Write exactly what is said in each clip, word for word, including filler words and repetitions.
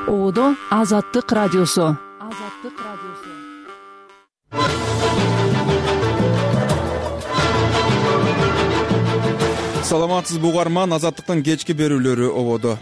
Ободо Азаттык радиосу. Азаттык радиосу. Саламатсызбы угарман, Азаттыктын кечки берүүлөрү ободо.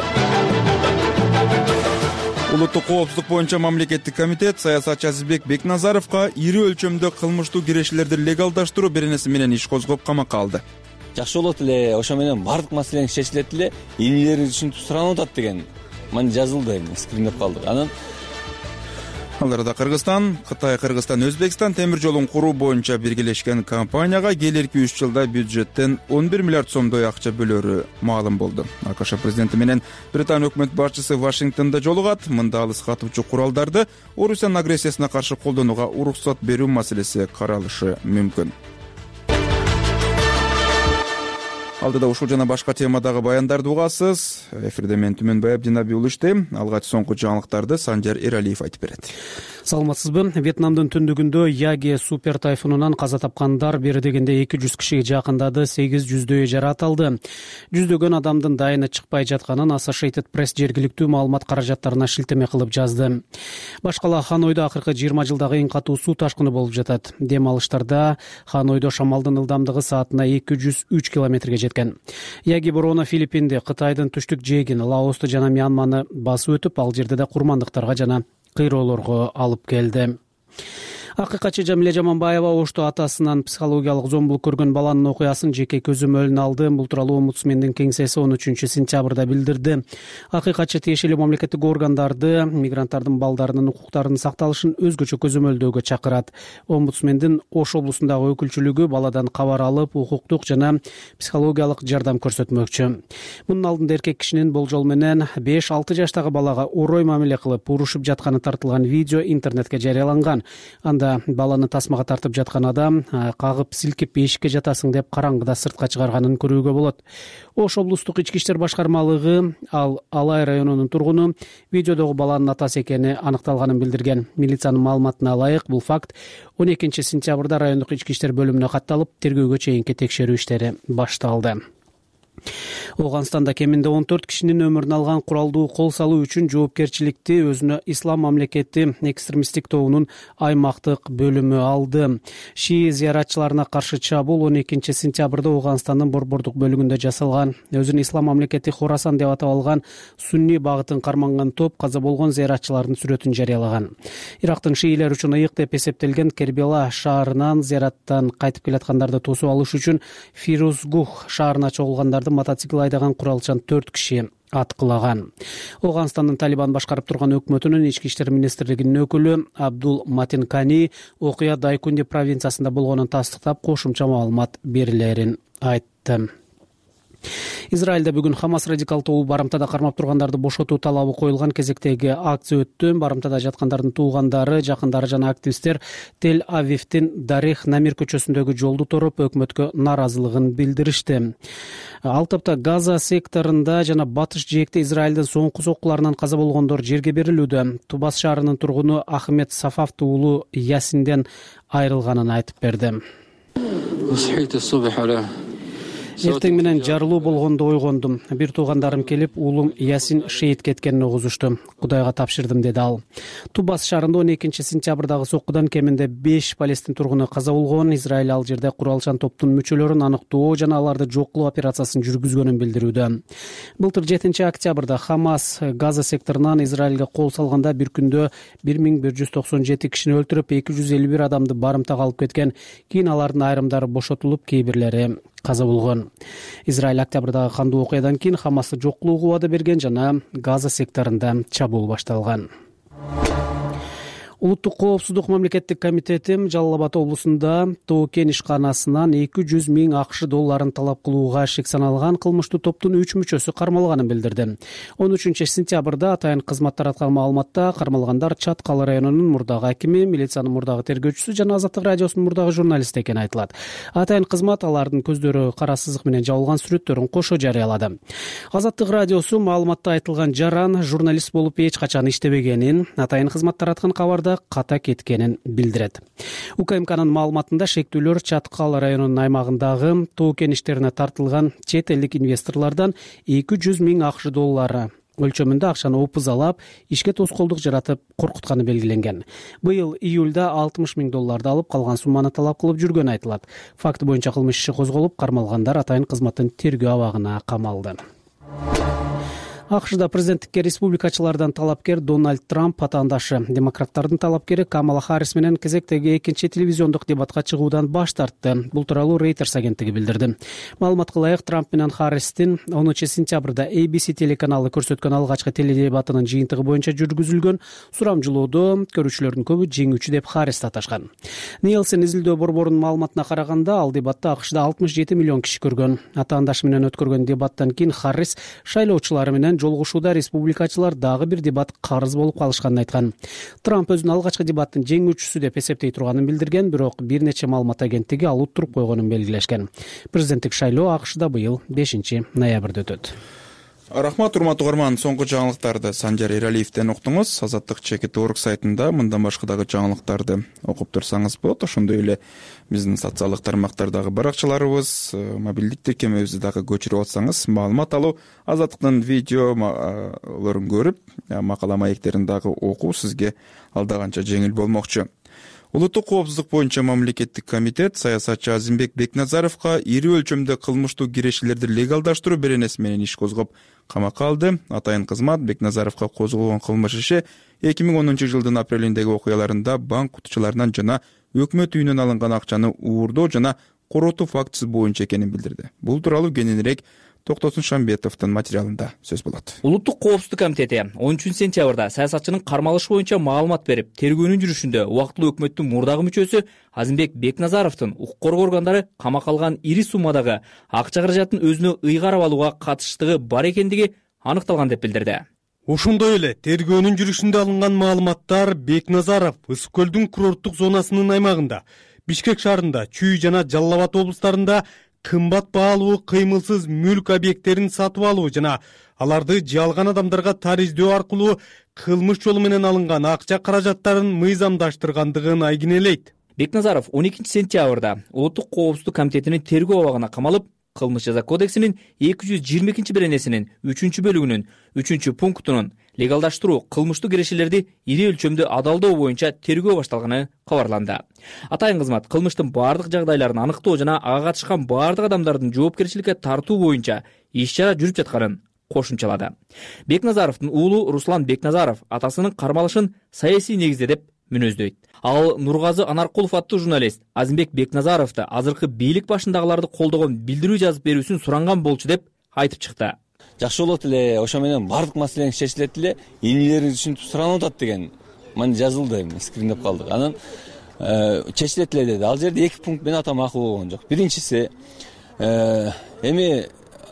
Улуттук коопсуздук боюнча мамлекеттик комитет саясатчы Азизбек Бекназаровго ири өлчөмдө кылмыштуу кирешилерди легалдаштыруу беренеси менен иш козгоп камакка алды. Жакшы болот эле, ошо менен бардык маселең чечилет эле, ийгилери түшүнүп суранып атат деген мына жазылды, скриндеп калдык. Анан Аларда Кыргызстан, Кытай, Кыргызстан, Өзбекстан темир жолун куруу боюнча биргелешкен компанияга келерки үч жылда бюджеттен он бир миллиард сомдой акча бөлөрү маалым болду. АКШ президенти менен Британия өкмөт башчысы Вашингтондо жолугат. Мында алыс катуучу куралдарды Орусиянын агрессиясына каршы колдонууга уруксат берүү маселеси каралышы мүмкүн. Алдыда ушул жана башка темадагы баяндарды угасыз. Эфирде мен Түмөнбай Абдинаби уулу иштейм. Алгач соңку жаңылыктарды Санжар Эралиев айтып берет. Саламатсызбы. Вьетнамдын түндүгүндө Яги супер тайфунунан каза тапкандар бери дегенде эки жүз кишиге жакындады, сегиз жүздөйү жаратылды. Жүздөгөн адамдын дайыны чыкпай жатканын Associated Press жергиликтүү маалымат каражаттарына шилтеме кылып жазды. Башкала Ханойдо акыркы жыйырма жылдагы эң катуу суу ташкыны болуп жатат. Дем алыштарда Ханойдо шамалдын ылдамдыгы саатына эки жүз үч километрге жеткен. Яги бороону Филиппинди, Кытайдын түштүк жээгин, Лаосту жана Мьянманы басып өтүп, ал жерде да курмандыктарга жана кыйроолорго алып келди. Акыйкатчы Жамиле Жаманбаева Ошту атасынан психологиялык зомбулук көргөн баланын окуясын жеке көзөмөлүнө алды. Бул тууралуу омбудсмендин кеңсеси он үчүнчү сентябрда билдирди. Акыйкатчы тиешелүү мамлекеттик органдарды мигранттардын балдарынын укуктарынын сакталышын өзгөчө көзөмөлдөөгө чакырат. Омбудсмендин Ош облусундагы өкүлчүлүгү баладан кабар алып, укуктук жана психологиялык жардам көрсөтмөкчү. Мунун алдында эркек кишинин болжол менен беш алты жаштагы балага орой мамиле кылып, урушуп жатканы тартылган видео интернетке жарыяланган. Анда баланы тасмага тартып жаткан адам кагып силкип эшикке жатасың деп караңгыда сыртка чыгарганын көрүүгө болот. Ош облустук ички иштер башкармалыгы ал Алай районунун тургуну видеодогу баланын атасы экени аныкталганын билдирген. Милициянын маалыматына ылайык, бул факт он экинчи сентябрда райондук ички иштер бөлүмүнө катталып, тергөөгө чейинки текшерүү иштери башталды. Оганстанда кеминде он төрт кишинин өмүрүн алган куралдуу кол салуу үчүн жоопкерчиликти өзүнө Ислам мамлекети экстремисттик тобунун аймактык бөлүмү алды. Шии зыяратчыларына каршы чабуул он экинчи сентябрда Оганстандын борбордук бөлүгүндө жасалган. Өзүн Ислам мамлекети Хорасан деп атап алган сунни багытын карманган топ каза болгон зыяратчылардын сүрөтүн жарыялаган. Ирактын шиилер үчүн ыйык деп эсептелген Кербела шаарынан зыяраттан кайтып келаткандарды тосуп алыш үчүн Фирузгух шаарына чогулгандарды мотоцикл айдаган куралчан төрт киши аткылаган. Оганстандын Талибан башкарып турган өкмөтүнүн ички иштер министрлигинин өкүлү Абдул Матин Кани окуя Дайкунди провинциясында болгонун тастыктап, кошумча маалымат берилерин айтты. Израилде бүгүн Хамас радикал тобу барымтада кармап тургандарды бошотуу талабы коюлган кезектеги акция өттү. Барымтада жаткандардын туугандары, жакындары жана активисттер Тель-Авивдин Дарих Намир көчөсүндөгү жолду тороп, өкмөткө нааразылыгын билдиришти. Ал топто Газа секторунда жана батыш жээкте Израилдин соңку соккуларынан каза болгондор жерге берилүүдө. Тубас шаарынын тургуну Ахмед Сафаф уулу Ясинден айрылганын айтып берди. Эртең менен жарылуу болгондо ойгондум. Бир туугандарым келип, уулум Ясин шейит кеткенин угузушту. Кудайга тапшырдым, деди ал. Тубас шаарында он экинчи сентябрдагы соккудан кеминде беш палестин тургуну каза болгон. Израиль ал жерде куралчан топтун мүчөлөрүн аныктоо жана аларды жок кылуу операциясын жүргүзгөнүн билдирүүдө. Былтыр жетинчи октябрда Хамас Газа секторунан Израилге кол салганда бир күндө бир миң бир жүз токсон жети кишини өлтүрүп, эки жүз элүү бир адамды барымтага алып кеткен. Кийин алардын айрымдары бошотулуп, кээ бирлери каза болгон. Израиль октябрдагы кандуу окуядан кийин Хамасты жок кылууга убада берген жана Газа секторунда чабуул башталган. Улуттук коопсуздук мамлекеттик комитети Жалал Абад облусунда Тоо-Кен ишканасынан эки жүз миң акш долларын талап кылууга шек саналган кылмыштуу топтун үч мүчөсү кармалганын билдирди. он үчүнчү сентябрда атайын кызмат тараткан маалыматта кармалгандар Чаткал районунун мурдагы акими, милициянын мурдагы тергөөчүсү жана Азаттык радиосунун мурдагы журналисти экени айтылат. Атайын кызмат алардын көздөрү кара сызык менен жабылган сүрөттөрүн кошо жарыялады. Азаттык радиосу маалыматта айтылган жаран журналист болуп эч качан иштебегенин, атайын кызмат тараткан кабарда ката кеткенин билдирет. УКМКнын маалыматында шектүүлөр Чаткал районунун аймагындагы Тоо-Кен иштерине тартылган чет элдик инвесторлордон эки жүз миң акш доллары өлчөмүндө акчаны опузалап, ишке тоскоолдук жаратып коркутканы белгиленген. Быйыл июлда алтымыш миң долларды алып, калган сумманы талап кылып жүргөнү айтылат. Факт боюнча кылмыш иши козголуп, кармалгандар атайын кызматтын тергөө абагына камалды. АКШда президенттикке республикачылардан талапкер Дональд Трамп атаандашы. Демократтардын талапкери Камала Харрис менен кезектеги экинчи телевизиондук дебатка чыгуудан баш тартты. Бул тууралуу Reuters агенттиги билдирди. Маалыматка ылайык, Трамп менен Харристин онунчу сентябрда эй би си телеканалы көрсөткөн алгачкы теледебатынын жыйынтыгы боюнча жүргүзүлгөн сурамжылоодо көрүүчүлөрдүн көбү жеңүүчү деп Харристи аташкан. Нилсен изилдөө борборунун маалыматына караганда, ал дебатты АКШда алтымыш жети миллион киши көргөн. Атаандашы менен өткөргөн дебаттан кийин Харрис шайлоочулары менен жолугушууда республикачылар дагы бир дебат карыз болуп калышканын айткан. Трамп өзүн алгачкы дебаттын жеңүүчүсү деп эсептей турганын билдирген, бирок бир нече маалымат агенттиги ал уттуруп койгонун белгилешкен. Президенттик шайлоо АКШда быйыл бешинчи ноябрда өтөт. Рахмат, урматтуу угарман, соңку жаңылыктарды Санжар Эралиевден уктуңуз. Азаттык чекит орг сайтында мындан башка дагы жаңылыктарды окуп турсаңыз болот. Ошондой эле биздин социалдык тармактардагы баракчаларыбыз, мобилдик тиркемебизди дагы көчүрүп атсаңыз, маалымат алуу, Азаттыктын видеолорун көрүп, макала маектерин дагы окуу сизге алда канча жеңил болмокчу. Улуттук коопсуздук боюнча мамлекеттик комитет саясатчы Азимбек Бекназаровго ири өлчөмдө кылмыштуу кирешелерди легалдаштыруу беренеси менен иш козгоп камакка алды. Атайын кызмат Бекназаровго козголгон кылмыш иши эки миң онунчу жылдын апрелиндеги окуяларында банк кутучуларынан жана өкмөт үйүнөн алынган акчаны уурдоо жана коротуу фактысы боюнча экенин билдирди. Бул тууралуу кененирээк Токтосун Шамбетовдун материалында сөз болот. Улуттук коопсуздук комитети он үчүнчү сентябрда саясатчынын кармалышы боюнча маалымат берип, тергөөнүн жүрүшүндө убактылуу өкмөттүн мурдагы мүчөсү Азимбек Бекназаровдун укук коргоо органдары камакка алган ири суммадагы акча каражатын өзүнө ыйгарып алууга катыштыгы бар экендиги аныкталган деп билдирди. Ошондой эле тергөөнүн жүрүшүндө алынган маалыматтар Бекназаров Ысык көлдүн курорттук зонасынын аймагында, Бишкек шаарында, Чүй жана Жалал Абад облустарында кымбат баалуу кыймылсыз мүлк объекттерин сатып алуу жана аларды жалган адамдарга тариздөө аркылуу кылмыш жолу менен алынган акча каражаттарын мыйзамдаштыргандыгын айгинелейт. Бекназаров он экинчи сентябрда Улуттук коопсуздук комитетинин тергөө абагына камалып, кылмыш жаза кодексинин эки жүз жыйырма экинчи беренесинин үчүнчү бөлүгүнүн үчүнчү пунктунун легалдаштыруу кылмыштуу кирешелерди ири өлчөмдө адалдоо боюнча тергөө башталганы кабарланды. Атайын кызмат кылмыштын бардык жагдайларын аныктоо жана ага катышкан бардык адамдардын жоопкерчиликке тартуу боюнча иш-чара жүрүп жатканын кошумчалады. Бекназаровдун уулу Руслан Бекназаров атасынын кармалышын саясий негизде деп мүнөздөйт. Ал Нургазы Анаркулов аттуу журналист Азимбек Бекназаровду азыркы бийлик башындагыларды колдогон билдирүү жазып берүүсүн суранган болчу деп айтып чыкты. Жакшы болот эле, ошо менен бардык маселеңиз чечилет эле, энелериңиз үчүн суранып атат деген мына жазылды, эми скриндеп калдык. Анан чечилет эле деди. Ал жерде эки пункт менен атам макул болгон жок. Биринчиси эми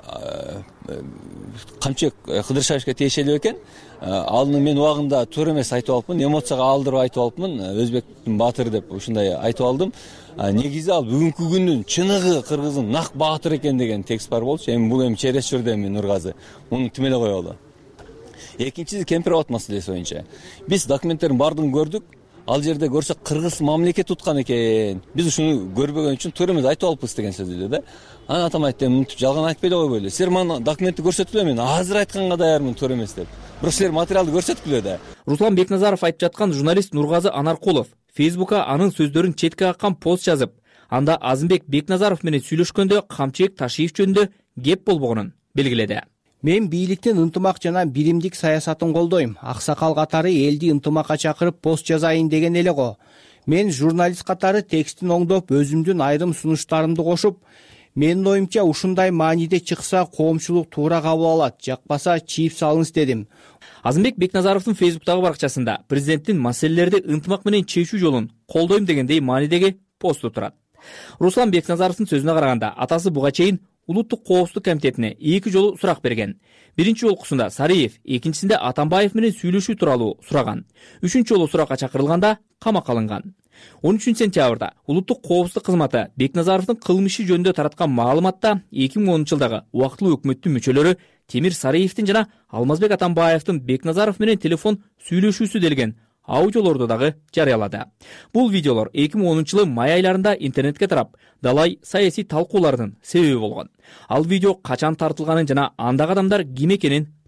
Камчыбек Кыдыршаевичке тиешелүү экен. Алны мен убагында туура эмес айтып алыпмын, эмоцияга алдырып айтып алыпмын, өзбектин баатыры деп ушундай айтып алдым. Негизи ал бүгүнкү күндүн чыныгы кыргыздын нак баатыр экен деген текст бар болчу. Эми бул эми чересчур эми Нургазы. Муну тим эле коелу. Экинчиси Кемпирабад маселеси боюнча. Биз документтердин баардыгын көрдүк. Ал жерде көрсөк кыргыз мамлекет туткан экен. Биз ушуну көрбөгөн үчүн туура эмес айтып алыппыз деген сөз эле да. Анан атам айтты, мынтип жалган айтпай эле койбойлу. Силер мага документти көрсөткүлө, мен азыр айтканга даярмын туура эмес деп. Бирок силер материалды көрсөткүлө да. Руслан Бекназаров айтып жаткан журналист Нургазы Анаркулов Фейсбукка анын сөздөрүн четке каккан пост жазып, анда Азимбек Бекназаров менен сүйлөшкөндө Камчыбек Ташиев жөнүндө кеп болбогонун белгиледи. Мен бийликтин ынтымак жана биримдик саясатын колдойм. Аксакал катары элди ынтымакка чакырып пост жазайын деген эле го. Мен журналист катары текстин оңдоп, өзүмдүн айрым сунуштарымды кошуп, менин оюмча ушундай мааниде чыкса коомчулук туура кабыл алат, жакпаса чийип салыңыз дедим. Азимбек Бекназаровдун Фейсбуктагы баракчасында президенттин маселелерди ынтымак менен чечүү жолун колдойм дегендей маанидеги посту турат. Руслан Бекназаровдун сөзүнө караганда, атасы буга чейин Улуттук коопсуздук комитетине эки жолу сурак берген. Биринчи жолкусунда Сариев, экинчисинде Атамбаев менен сүйлөшүү тууралуу сураган. Үчүнчү жолу суракка чакырылганда камакка алынган. он үчүнчү сентябрда Улуттук коопсуздук кызматы Бекназаровдун кылмышы жөнүндө тараткан маалыматта эки миң онунчу жылдагы убактылуу өкмөттүн мүчөлөрү Темир Сариевдин жана Алмазбек Атамбаевдин Бекназаров менен телефон сүйлөшүүсү делген аудиолорду дагы жарыялады. Бул видеолор эки миң онунчу жылы май айларында интернетке тарап, далай саясий талкуулардын себеби болгон. Ал видео качан тартылганын жана андагы адамдар ким экенин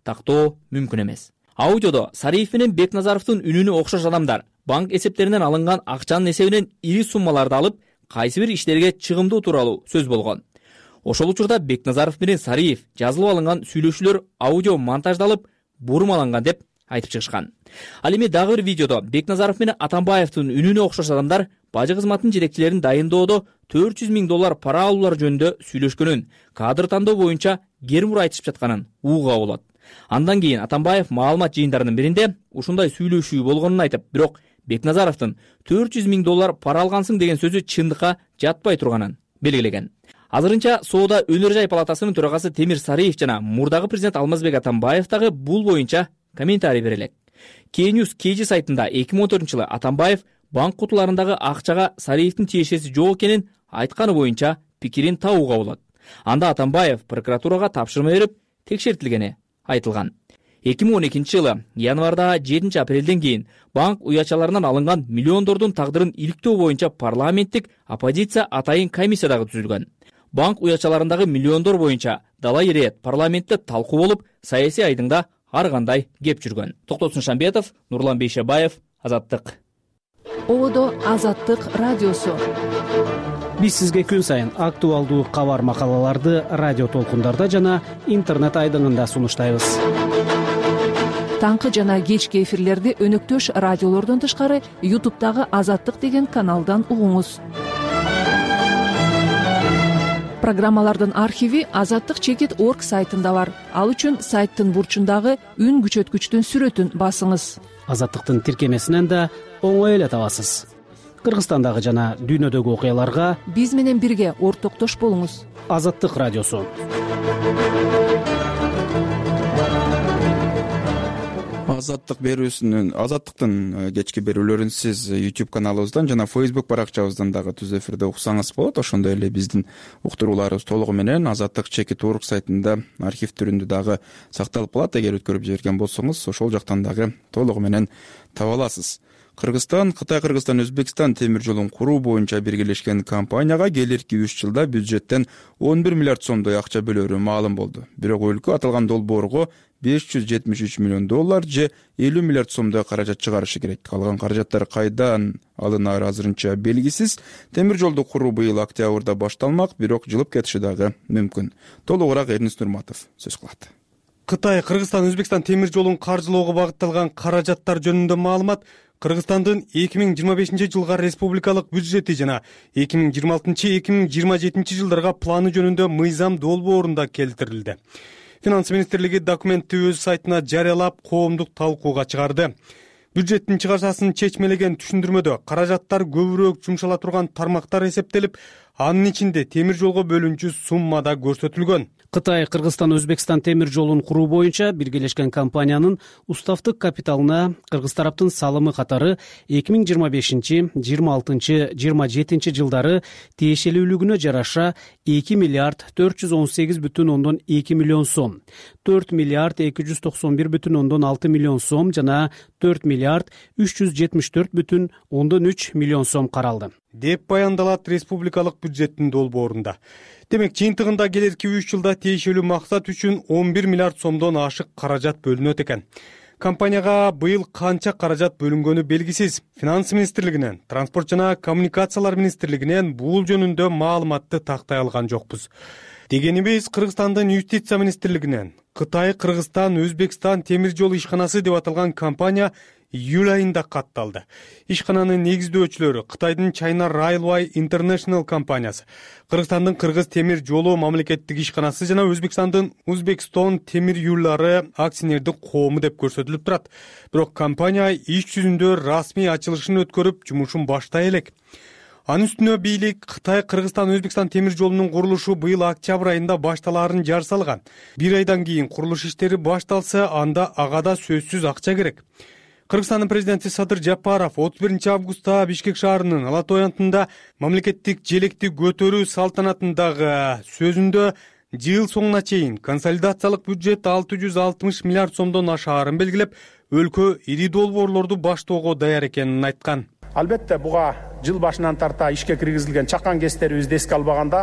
тактоо мүмкүн эмес. Аудиодо Сариев менен Бекназаровдун үнүнө окшош адамдар банк эсептеринен алынган акчанын эсебинен ири суммаларды алып, кайсы бир иштерге чыгымдоо тууралуу сөз болгон. Ошол учурда Бекназаров менен Сариев жазылып алынган сүйлөшүүлөр аудио монтаждалып, бурмаланган деп айтып чыгышкан. Ал эми дагы бир видеодо Бекназаров менен Атамбаевдин үнүнө окшош адамдар бажы кызматынын жетекчилерин дайындоодо төрт жүз миң доллар пара алуулар жөнүндө сүйлөшкөнүн, кадр тандоо боюнча гермур айтышып жатканын угууга болот. Андан кийин Атамбаев маалымат жыйындарынын биринде ушундай сүйлөшүү болгонун айтып, бирок Бекназаровдун төрт жүз миң доллар пара алгансың деген сөзү чындыкка жатпай турганын белгилеген. Азырынча соода өнөр жай палатасынын төрагасы Темир Сариев жана мурдагы президент Алмазбек Атамбаев дагы бул боюнча комментарий бере элек. Кньюс кей жи сайтында эки миң он төртүнчү жылы Атамбаев банк кутуларындагы акчага Сариевдин тиешеси жок экенин айтканы боюнча пикирин табууга болот. Анда Атамбаев прокуратурага тапшырма берип, текшертилгени айтылган. эки миң он экинчи жылы январда жетинчи апрелден кийин банк уячаларынан алынган миллиондордун тагдырын иликтөө боюнча парламенттик оппозиция атайын комиссия дагы түзүлгөн. Банк уячаларындагы миллиондор боюнча дала ирет парламентте талкуу болуп, саясий айдыңда ар кандай кеп жүргөн. Токтосун Шамбетов, Нурлан Бейшебаев, Азаттык. Ободо Азаттык радиосу. Биз сизге күн сайын актуалдуу кабар макалаларды радио толкундарда жана интернет айдыңында сунуштайбыз. Таңкы жана кечки эфирлерди өнөктөш радиолордон тышкары ютубтагы Азаттык деген каналдан угуңуз. Программалардын архиви азаттык чекит точка орг сайтында бар. Ал үчүн сайттын бурчундагы үн күчөткүчтүн сүрөтүн басыңыз. Азаттыктын тиркемесинен да оңой эле табасыз. Кыргызстандагы жана дүйнөдөгү окуяларга биз менен бирге ортоктош болуңуз. Азаттык радиосу. Азаттык берүүсүнүн азаттыктын кечки берүүлөрүн сиз YouTube каналыбыздан жана Facebook баракчабыздан дагы түз эфирде уксаңыз болот. Ошондой эле биздин уктурууларыбыз толугу менен азаттык чекит точка орг сайтында архив түрүндө дагы сакталып калат. Эгер өткөрүп жиберген болсоңуз, ошол жактан дагы толугу менен таба аласыз. Кыргызстан, Кытай, Кыргызстан, Өзбекстан темир жолун куруу боюнча биргелешкен компанияга келерки үч жылда бюджеттен он бир миллиард сомдой акча бөлөрү маалым болду. Бирок өлкө аталган долбоорго беш жүз жетимиш үч миллион доллар же элүү миллиард сомдой каражат чыгарышы керек. Калган каражаттар кайдан алынары азырынча белгисиз. Темир жолду куруу быйыл октябрда башталмак, бирок жылып кетиши дагы мүмкүн. Толугураак Эрнис Нурматов сөз кылат. Кытай, Кыргызстан, Өзбекстан темир жолун каржылоого багытталган каражаттар жөнүндө маалымат Кыргызстандын эки миң жыйырма бешинчи жылга республикалык бюджети жана эки миң жыйырма алтынчы эки миң жыйырма жетинчи жылдарга планы жөнүндө мыйзам долбоорунда келтирилди. Финанс министрлиги документти өз сайтына жарыялап, коомдук талкууга чыгарды. Бюджеттин чыгарсасын чечмелеген түшүндүрмөдө каражаттар көбүрөөк жумшала турган тармактар эсептелип, анын ичинде темир жолго бөлүнчү сумма да көрсөтүлгөн. Кытай, Кыргызстан, Өзбекстан темир жолун куруу боюнча биргелешкен компаниянын уставдык капиталына кыргыз тараптын салымы катары эки миң жыйырма бешинчи, жыйырма алтынчы, жыйырма жетинчи жылдары тиешелүүлүгүнө жараша эки миллиард төрт жүз он сегиз бүтүн ондон эки миллион сом, төрт миллиард эки жүз токсон бир бүтүн ондон алты миллион сом жана төрт миллиард үч жүз жетимиш төрт бүтүн ондон үч миллион сом каралды деп баяндалат республикалык бюджеттин долбоорунда. Демек, жыйынтыгында келерки үч жылда тиешелүү максат үчүн он бир миллиард сомдон ашык каражат бөлүнөт экен. Компанияга быйыл канча каражат бөлүнгөнү белгисиз. Финанс министрлигинен, Транспорт жана коммуникациялар министрлигинен бул жөнүндө маалыматты тактай алган жокпуз. Дегенибиз, Кыргызстандын юстиция министрлигинен Кытай, Кыргызстан, Өзбекстан темир жол ишканасы деп аталган компания июль айында катталды. Ишкананын негиздөөчүлөрү Кытайдын China Railway International компаниясы, Кыргызстандын Кыргыз темир жолу мамлекеттик ишканасы жана Өзбекстандын Узбекстон темир юллары акционердик коому деп көрсөтүлүп турат. Бирок компания иш жүзүндө расмий ачылышын өткөрүп, жумушун баштай элек. Анын үстүнө бийлик Кытай, Кыргызстан, Өзбекстан темир жолунун курулушу быйыл октябрь айында башталаарын жар салган. Бир айдан кийин курулуш иштери башталса, анда ага да сөзсүз акча керек. Кыргызстандын президенти Садыр Жапаров отуз биринчи августта Бишкек шаарынын Ала Тоянтында мамлекеттик желекти көтөрүү салтанатындагы сөзүндө жыл соңуна чейин консолидациялык бюджет алты жүз алтымыш миллиард сомдон ашаарын белгилеп, өлкө ири долбоорлорду баштоого даяр экенин айткан. Албетте, буга жыл башынан тарта ишке киргизилген чакан кестерибизди эске албаганда,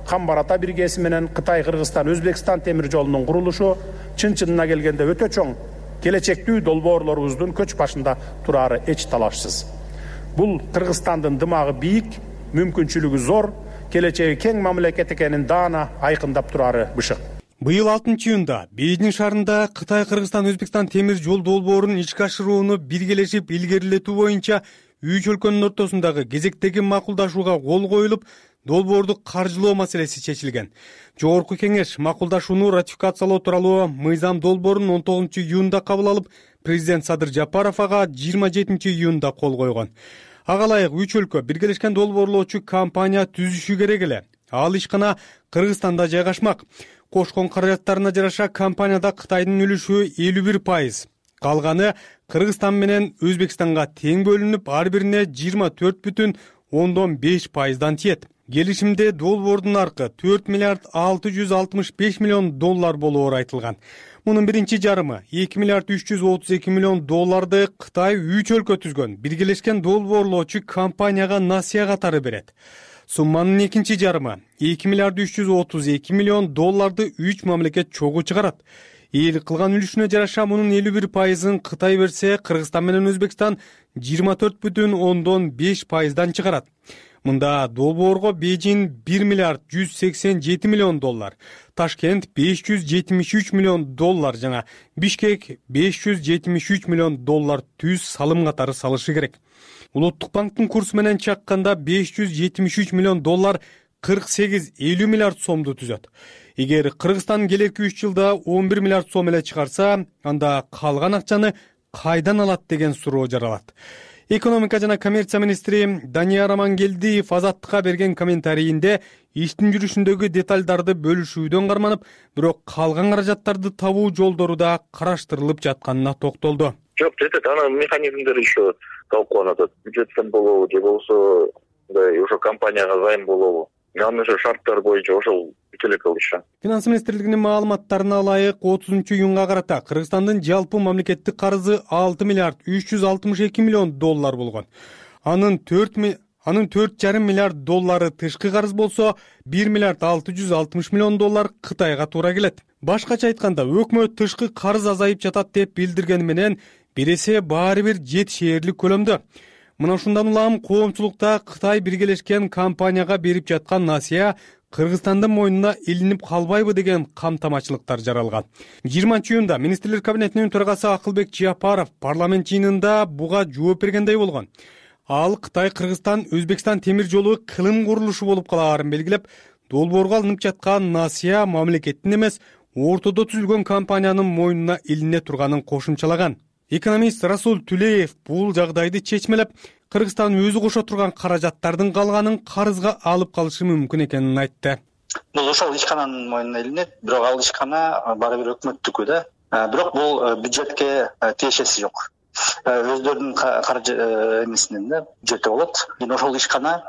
Камбар-Ата биргеси менен Кытай, Кыргызстан, Өзбекстан темир жолунун курулушу чын чынына келгенде өтө чоң келечектүү долбоорлорубуздун көч башында турары эч талашсыз. Бул Кыргызстандын дымагы бийик, мүмкүнчүлүгү зор, келечеги кең мамлекет экенин даана айкындап турары бышык. Быйыл алтынчы июнда Бейжиң шаарында Кытай, Кыргызстан, Өзбекстан темир жол долбоорун ишке ашырууну биргелешип илгерилетүү боюнча үч өлкөнүн ортосундагы кезектеги макулдашууга кол коюлуп, долбоорду каржылоо маселеси чечилген. Жогорку кеңеш макулдашууну ратификациялоо тууралуу мыйзам долбоорун он тогузунчу июнда кабыл алып, президент Садыр Жапаров ага жыйырма жетинчи июнда кол койгон. Ага ылайык үч өлкө биргелешкен долбоорлоочу компания түзүшү керек эле. Ал ишкана Кыргызстанда жайгашмак. Кошкон каражаттарына жараша компанияда Кытайдын үлүшү элүү бир пайыз. Калганы Кыргызстан менен Өзбекстанга тең бөлүнүп, ар бирине жыйырма төрт бүтүн ондон беш пайыздан тиет. Келишимде долбоордун аркы төрт миллиард алты жүз алтымыш беш миллион доллар болоору айтылган. Мунун биринчи жарымы эки миллиард үч жүз отуз эки миллион долларды Кытай үч өлкө түзгөн биргелешкен долбоорлоочу компанияга насыя катары берет. Сумманын экинчи жарымы эки миллиард үч жүз отуз эки миллион долларды үч мамлекет чогуу чыгарат. Эл кылган үлүшүнө жараша мунун элүү бир пайызын Кытай берсе, Кыргызстан менен Өзбекстан жыйырма төрт бүтүн ондон беш пайыздан чыгарат. Мында долбоорго Бейжиң бир миллиард жүз сексен жети миллион доллар, Ташкент беш жүз жетимиш үч миллион доллар жана Бишкек беш жүз жетимиш үч миллион доллар түз салым катары салышы керек. Улуттук банктын курсу менен чакканда беш жүз жетимиш үч миллион доллар кырк сегиз элүү миллиард сомду түзөт. Эгер Кыргызстан келерки үч жылда он бир миллиард сом эле чыгарса, анда калган акчаны кайдан алат деген суроо жаралат. Экономика жана коммерция министри Данияр Амангелдиев Азаттыкка берген комментарийинде иштин жүрүшүндөгү деталдарды бөлүшүүдөн карманып, бирок калган каражаттарды табуу жолдору да караштырылып жатканына токтолду. Жок, жетет, анын механизмдери еще талкууланат. Бюджеттен болобу же болбосо ошо компанияга займ болобу. Анын ошо шарттар боюнча ошол бүтө эле кылышы. Финанс министрлигинин маалыматтарына ылайык отузунчу июнга карата Кыргызстандын жалпы мамлекеттик карызы алты миллиард үч жүз алтымыш эки миллион доллар болгон. Анын төрт анын төрт жарым миллиард доллары тышкы карыз болсо, бир миллиард алты жүз алтымыш миллион доллар Кытайга туура келет. Башкача айтканда, өкмөт тышкы карыз азайып жатат деп билдиргени менен, бир эсе баары бир жетишээрлик көлөмдө. Мына ушундан улам коомчулукта Кытай биргелешкен компанияга берип жаткан насыя Кыргызстандын мойнуна илинип калбайбы деген камтамачылыктар жаралган. жыйырманчы июнда министрлер кабинетинин төрагасы Акылбек Жапаров парламент жыйынында буга жооп бергендей болгон. Ал Кытай, Кыргызстан, Өзбекстан темир жолу кылым курулушу болуп калаарын белгилеп, долбоорго алынып жаткан насыя мамлекеттин эмес, ортодо түзүлгөн компаниянын мойнуна илине турганын кошумчалаган. Экономист Расул Түлеев бул жагдайды чечмелеп, Кыргызстан өзү кошо турган каражаттардын калганын карызга алып калышы мүмкүн экенин айтты. Бул ошол ишкананын мойнуна илинет, бирок ал ишкана баары бир өкмөттүкү да. Бирок бул бюджетке тиешеси жок. Өздөрүнүн каржы эмесинен да бюджети болот. Эми ошол ишкана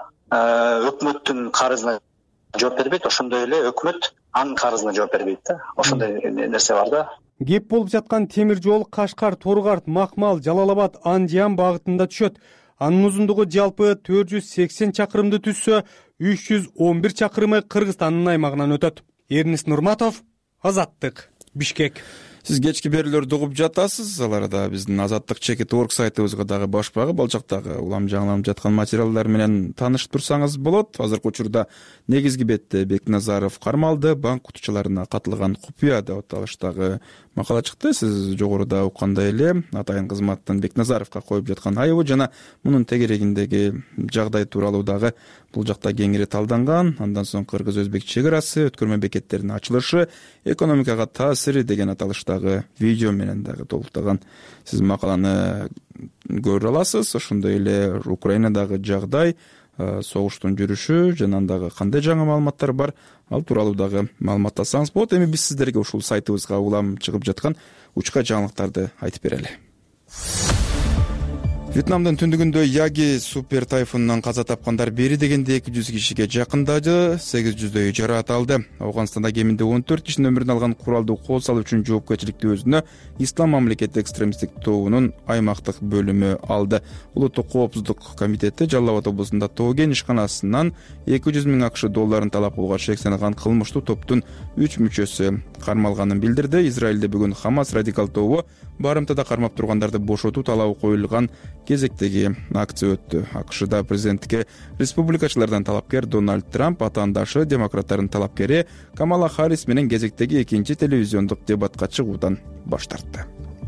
өкмөттүн карызына жооп бербейт, ошондой эле өкмөт анын карызына жооп бербейт да. Ошондой нерсе бар да. Кеп болуп жаткан темир жол Кашкар, Торгарт, Макмал, Жалалабад, Андиян багытында түшөт. Анын узундугу жалпы төрт жүз сексен чакырымды түзсө, үч жүз он бир чакырымы Кыргызстандын аймагынан өтөт. Эрнис Нурматов, Азаттык, Бишкек. Сиз кечки берүүлөрдү угуп жатасыз. Аларда биздин Азаттык чекит орг сайтыбызга дагы башпагы балчактагы улам жаңыланып жаткан материалдар менен таанышып турсаңыз болот. Азыркы учурда негизги бетте Бекназаров кармалды банк кутучуларына катылган купуя деп аталыштагы макала чыкты. Сиз жогоруда уккандай эле атайын кызматтан Бекназаровго коюп жаткан айыбы жана мунун тегерегиндеги жагдай тууралуу дагы бул жакта кеңири талданган. Андан соң кыргыз-өзбек чек арасы, өткөрмө бекеттеринин ачылышы, экономикага таасири деген аталыштагы видео менен дагы толуктаган сиз макаланы көрө аласыз. Ошондой эле Украинадагы жагдай, согуштун жүрүшү жана андагы кандай жаңы маалыматтар бар, ал тууралуу дагы маалыматтасаңыз болот. Эми биз сиздерге ушул сайтыбызга улам чыгып жаткан учка жаңылыктарды айтып берели. Вьетнамдын түндүгүндө Яги супер тайфунунан каза тапкандар бери дегенде эки жүз кишиге жакындады, сегиз жүздөйү жараат алды. Афганстанда кеминде он төрт кишинин өмүрүн алган куралдуу кол салуу үчүн жоопкерчиликти өзүнө Ислам мамлекети экстремисттик тобунун аймактык бөлүмү алды. Улуттук коопсуздук комитети Жалал Абад облусунда тоо кен ишканасынан эки жүз миң акш долларын талап кылууга шектелген кылмыштуу топтун үч мүчөсү кармалганын билдирди. Израилде бүгүн Хамас радикал тобу барымтада кармап тургандарды бошотуу талабы коюлган кезектеги акция өттү. АКШда президенттикке республикачылардан талапкер Дональд Трамп атаандашы демократтардын талапкери Камала Харрис менен кезектеги экинчи телевизиондук дебатка чыгуудан баш тартты.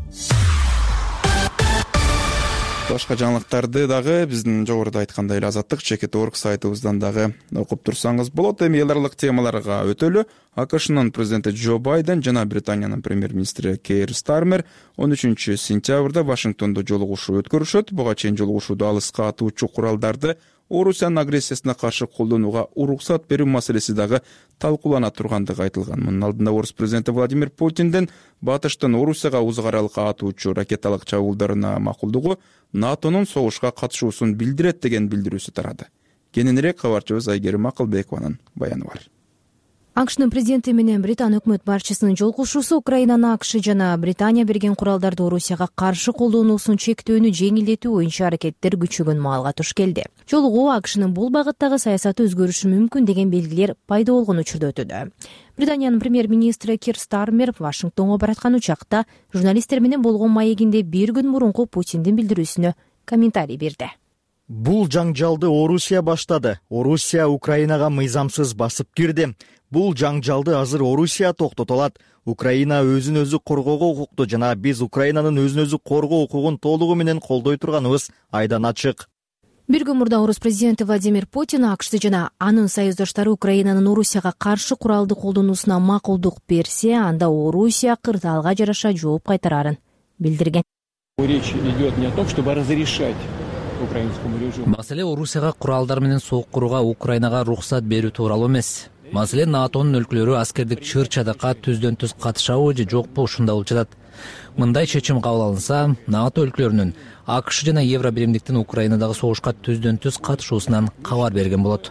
Башка жаңылыктарды дагы биздин жогоруда айткандай эле азаттык чекит точка орг сайтыбыздан дагы окуп турсаңыз болот. Эми эл аралык темаларга өтөлү. АКШнын президенти Джо Байден жана Британиянын премьер-министри Кейр Стармер он үчүнчү сентябрда Вашингтондо жолугушуу өткөрүшөт. Буга чейин жолугушууда алыска атуучу куралдарды Орусиянын агрессиясына каршы колдонууга уруксат берүү маселеси дагы талкуулана тургандыгы айтылган. Мунун алдында Орус президенти Владимир Путиндин батыштын Орусияга узак аралыкка атуучу ракеталык чабуулдарына макулдугу НАТОнун согушка катышуусун билдирет деген билдирүүсү тарады. Кененирээк кабарчыбыз Айгерим Акылбекованын баяны бар. АКШнын президенти менен Британ өкмөт башчысынын жолугушуусу Украинаны АКШ жана Британия берген куралдарды Орусияга каршы колдонуусун чектөөнү жеңилдетүү боюнча аракеттер күчөгөн маалга туш келди. Жолугуу АКШнын бул багыттагы саясаты өзгөрүшү мүмкүн деген белгилер пайда болгон учурда өтүүдө. Британиянын премьер-министри Кейр Стармер Вашингтонго бараткан учакта журналисттер менен болгон маегинде бир күн мурунку Путиндин билдирүүсүнө комментарий берди. Бул жаңжалды Орусия баштады. Орусия Украинага мыйзамсыз басып кирди. Бул жаңжалды азыр Орусия токтото алат. Украина өзүн өзү коргоого укукту жана биз Украинанын өзүн өзү коргоо укугун толугу менен колдой турганыбыз айдан ачык. Бир күн мурда Орус президенти Владимир Путин АКШ жана анын союздаштары Украинанын Орусияга каршы куралды колдонуусуна макулдук берсе, анда Орусия кырдаалга жараша жооп кайтарарын билдирген. Речь идет не о том, чтобы разрешать украинскому режиму. Маселе Орусияга куралдар менен согук курууга Украинага рухсат берүү тууралуу эмес. Маселе НАТОнун өлкөлөрү аскердик чыр-чадакка түздөн түз катышабы же жокпу ушунда болуп жатат. Мындай чечим кабыл алынса, НАТО өлкөлөрүнүн АКШ жана Евро биримдиктин Украинадагы согушка түздөн түз катышуусунан кабар берген болот.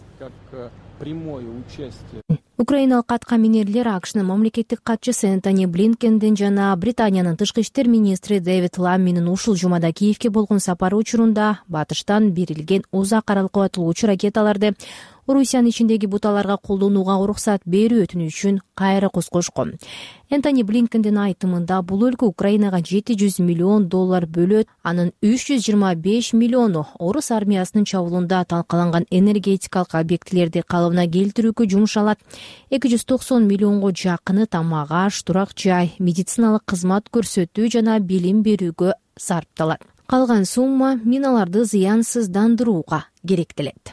Украиналык атка минерлер АКШнын мамлекеттик катчысы Энтони Блинкендин жана Британиянын тышкы иштер министри Дэвид Ламминин ушул жумада Киевке болгон сапары учурунда батыштан берилген узак аралыкка атылуучу ракеталарды Орусиянын ичиндеги буталарга колдонууга уруксат берүү өтүнүшүн кайра козгошкон. Энтони Блинкендин айтымында бул өлкө Украинага жети жүз миллион доллар бөлөт, анын үч жүз жыйырма беш миллиону Орус армиясынын чабуулунда талкаланган энергетикалык объектилерди калыбына келтирүүгө жумшалат. эки жүз токсон миллионго жакыны тамак аш, турак жай, медициналык кызмат көрсөтүү жана билим берүүгө сарпталат. Калган сумма миналарды зыянсыздандырууга керектелет.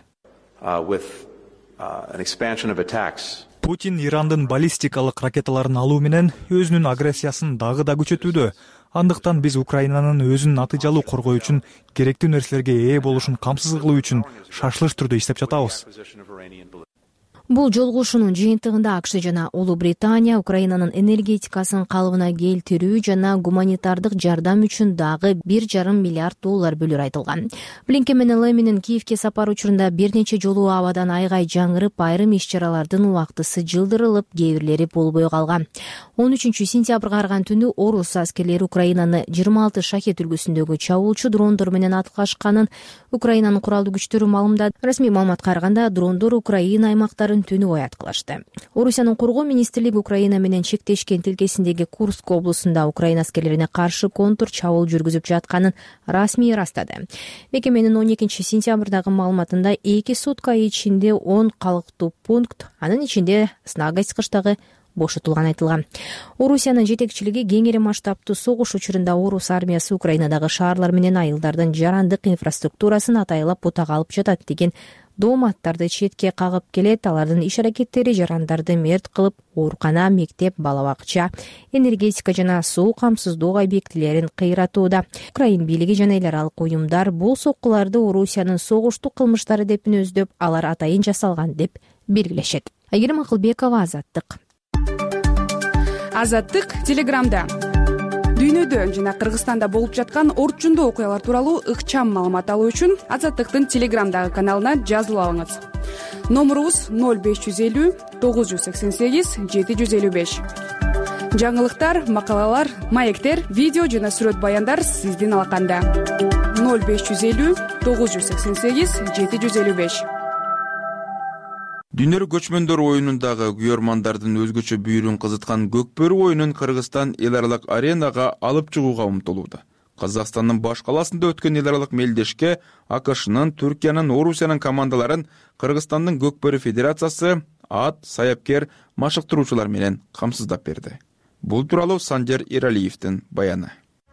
Путин Ирандын баллистикалык ракеталарын алуу менен өзүнүн агрессиясын дагы да күчөтүүдө. Андыктан биз Украинанын өзүн натыйжалуу коргоо үчүн керектүү нерселерге ээ болушун камсыз кылуу үчүн шашылыш түрдө иштеп жатабыз. Бул жолугушуунун жыйынтыгында АКШ жана Улуу Британия Украинанын энергетикасын калыбына келтирүү жана гуманитардык жардам үчүн дагы бир жарым миллиард доллар бөлөр айтылган. Блинкен менен Ламминин Киевке сапар учурунда бир нече жолу абадан айгай жаңырып, айрым иш-чаралардын убактысы жылдырылып, кээ бирлери болбой калган. он үчүнчү сентябрга арган түнү Орус аскерлери Украинаны жыйырма алты шахет үлгүсүндөгү чабуулчу дрондор менен аткылашканын Украинанын куралдуу күчтөрү маалымдады. Расмий маалыматка караганда дрондор Украина аймактарын түнү бою аткылашты. Орусиянын коргоо министрлиги Украина менен чектешкен тилкесиндеги Курск облусунда Украина аскерлерине каршы контур чабуул жүргүзүп жатканын расмий ырастады. Мекеменин он экинчи сентябрдагы маалыматында эки сутка ичинде он калктуу пункт, анын ичинде Снагайскыштагы бошотулган айтылган. Орусиянын жетекчилиги кеңири масштабтуу согуш учурунда Орус армиясы Украинадагы шаарлар менен айылдардын жарандык инфраструктурасын атайлап бутага алып жатат деген дооматтарды четке кагып келет. Алардын иш аракеттери жарандарды мерт кылып, оорукана, мектеп, бала бакча, энергетика жана суу камсыздоо объектилерин кыйратууда. Украин бийлиги жана эл аралык уюмдар бул соккуларды Орусиянын согуштук кылмыштары деп мүнөздөп, алар атайын жасалган деп белгилешет. Айгерим Акылбекова, Азаттык. Азаттык телеграмда. Дүйнө өлкөдө жана Кыргызстанда болуп жаткан орчундуу окуялар тууралуу ыкчам маалымат алуу үчүн Азаттыктын Телеграмдагы каналына жазылып алыңыз. Номурубуз ноль беш жүз элүү тогуз жүз сексен сегиз жети жүз элүү беш. Жаңылыктар, макалалар, маектер, видео жана сүрөт баяндар сиздин алаканда. ноль беш жүз элүү тогуз жүз сексен сегиз жети жүз элүү беш. Дүйнөлүк көчмөндөр оюнундагы күйөрмандардын өзгөчө бүйүрүн кызыткан Көкбөрү оюнун Кыргызстан эл аралык аренага алып чыгууга умтулууда. Казакстандын баш каласында өткөн эл аралык мелдешке АКШнын, Түркиянын, Орусиянын командаларын Кыргызстандын Көкбөрү федерациясы ат, саяпкер, машыктыруучулар менен камсыздап берди. Бул тууралуу Санжар Эралиевдин баяны.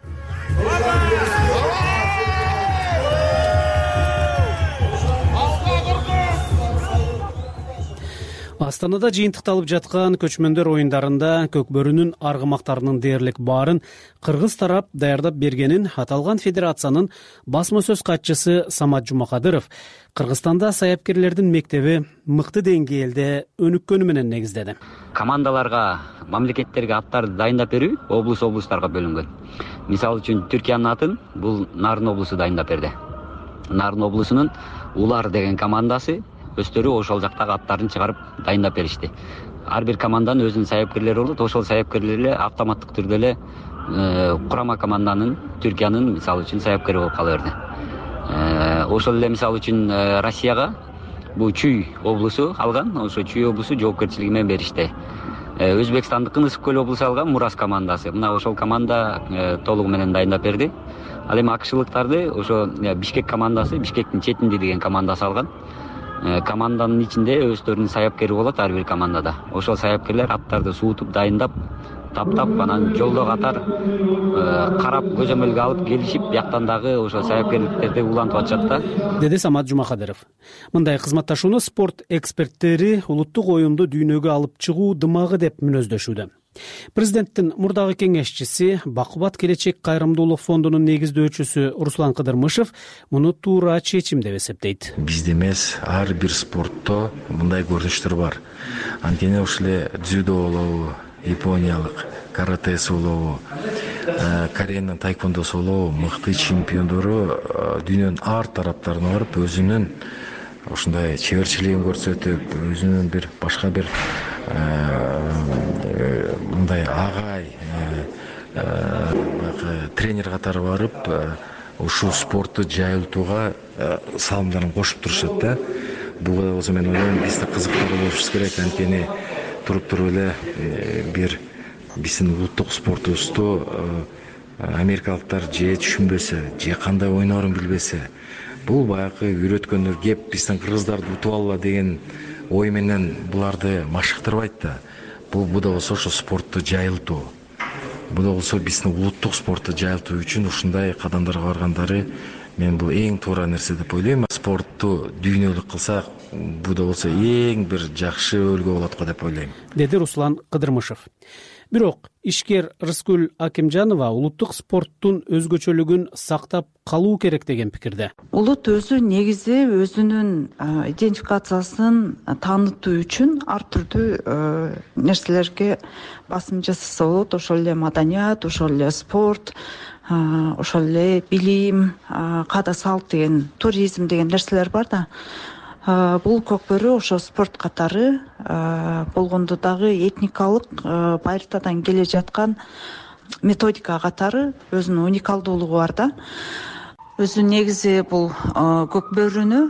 Астанада жыйынтыкталып жаткан көчмөндөр оюндарында Көкбөрүнүн аргымактарынын дээрлик баарын кыргыз тарап даярдап бергенин аталган федерациянын басма сөз катчысы Самат Жумакадыров Кыргызстанда саяпкерлердин мектеби мыкты деңгээлде өнүккөнү менен негиздеди. Командаларга, мамлекеттерге аттарды дайындап берүү облус облустарга бөлүнгөн. Мисалы үчүн Түркиянын атын бул Нарын облусу дайындап берди. Нарын облусунун Улар деген командасы өздөрү ошол жактагы аттарын чыгарып дайындап беришти. Ар бир команданын өзүнүн саяпкерлери болот. Ошол саяпкерлер эле автоматтык түрдө эле курама команданын, Түркиянын мисалы үчүн саяпкери болуп кала берди. Ошол эле мисалы үчүн Россияга бул Чүй облусу алган, ошо Чүй облусу жоопкерчилиги менен беришти. Өзбекстандыкын Ысык көл облусу алган Мурас командасы. Мына ошол команда толугу менен дайындап берди. Ал эми акшылыктарды ошо Бишкек командасы, Бишкектин четинди деген командасы алган. Команданын ичинде өздөрүнүн саяпкери болот ар бир командада. Ошол саяпкерлер аттарды суутуп, дайындап, таптап, анан жолдо катар карап, көзөмөлгө алып келишип, бияктан дагы ошол саяпкерликтерди улантып атышат да. Деди Самат Жумакадыров. Мындай кызматташууну спорт эксперттери улуттук оюнду дүйнөгө алып чыгуу дымагы деп мүнөздөшүүдө. Президенттин мурдагы кеңешчиси, Бакубат келечек кайрымдуулук фондунун негиздөөчүсү Руслан Кыдырмышев муну туура чечим деп эсептейт. Бизде эмес, ар бир спортто мындай көрүнүштөр бар. Анткени ошол эле дзюдо болобу, япониялык каратэси болобу, Кореянын тайквондосу болобу, мыкты чемпиондору дүйнөнүн ар тараптарына барып, өзүнүн ушундай чеберчилигин көрсөтүп, өзүнүн бир башка бир мындай агай тренер катары барып, ушул спорту жайылтууга салымдарын кошуп турушат да. Буга да болсо мен ойлойм, биз да кызыктуу болушубуз керек. Анткени туруп туруп эле бир биздин улуттук спортубузду америкалыктар же түшүнбөсө, же кандай ойноорун билбесе, бул баягы үйрөткөндөр кеп биздин кыргыздарды утуп алгыла деген ой менен буларды машыктырбайт да. Бул бу да болсо ошо спортту жайылтуу. Бу да болсо биздин улуттук спортту жайылтуу үчүн ушундай кадамдарга баргандары мен бул эң туура нерсе деп ойлойм. Спортту дүйнөлүк кылсак, бу да болсо эң бир жакшы өлгө болот го деп ойлойм. Деди Руслан Кыдырмышев. Бирок ишкер Рыскүл Акимжанова улуттук спорттун өзгөчөлүгүн сактап калуу керек деген пикирде. Улут өзү негизи өзүнүн идентификациясын таанытуу үчүн ар түрдүү нерселерге басым жасаса болот. Ошол эле маданият, ошол эле спорт, ошол эле билим, каада салт деген, туризм деген нерселер бар да. Бул Көкбөрү ошо спорт катары болгондо дагы этникалык байыртадан келе жаткан методика катары өзүнүн уникалдуулугу бар да. Өзү негизи бул Көкбөрүнү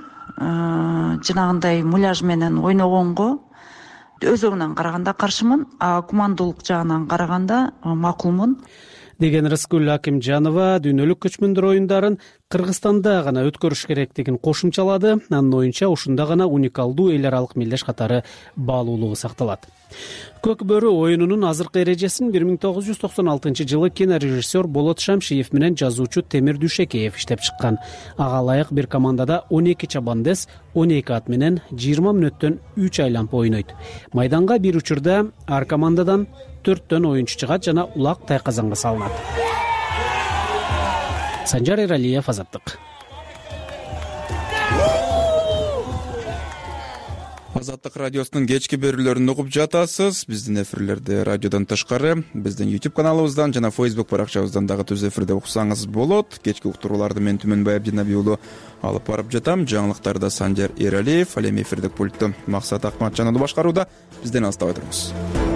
жанагындай муляж менен ойногонго өзөгүнөн караганда каршымын, а командалык жагынан караганда макулмун деген Рыскүл Акимжанова дүйнөлүк көчмөндөр оюндарын Кыргызстанда гана өткөрүш керектигин кошумчалады. Анын оюнча ушунда гана уникалдуу эл аралык мелдеш катары баалуулугу сакталат. Көкбөрү оюнунун азыркы эрежесин бир миң тогуз жүз токсон алтынчы жылы кинорежиссер Болот Шамшиев менен жазуучу Темир Дүйшекеев иштеп чыккан. Ага ылайык бир командада он эки чабандес он эки ат менен жыйырма мүнөттөн үч айланып ойнойт. Майданга бир учурда ар командадан төрттөн оюнчу чыгат жана улак тайказанга салынат. Санжар Эралиев, Азаттык. Азаттык радиосунун кечки берүүлөрүн угуп жатасыз. Биздин эфирлерди радиодон тышкары биздин YouTube каналыбыздан жана Facebook баракчабыздан дагы түз эфирде уксаңыз болот. Кечки уктурууларды мен Түмөнбай Абдинаби уулу алып барып жатам. Жаңылыктарда Санжар Эралиев, ал эми эфирдик пультту Максат Акматжанов башкарууда. Бизден алыстабай туруңуз.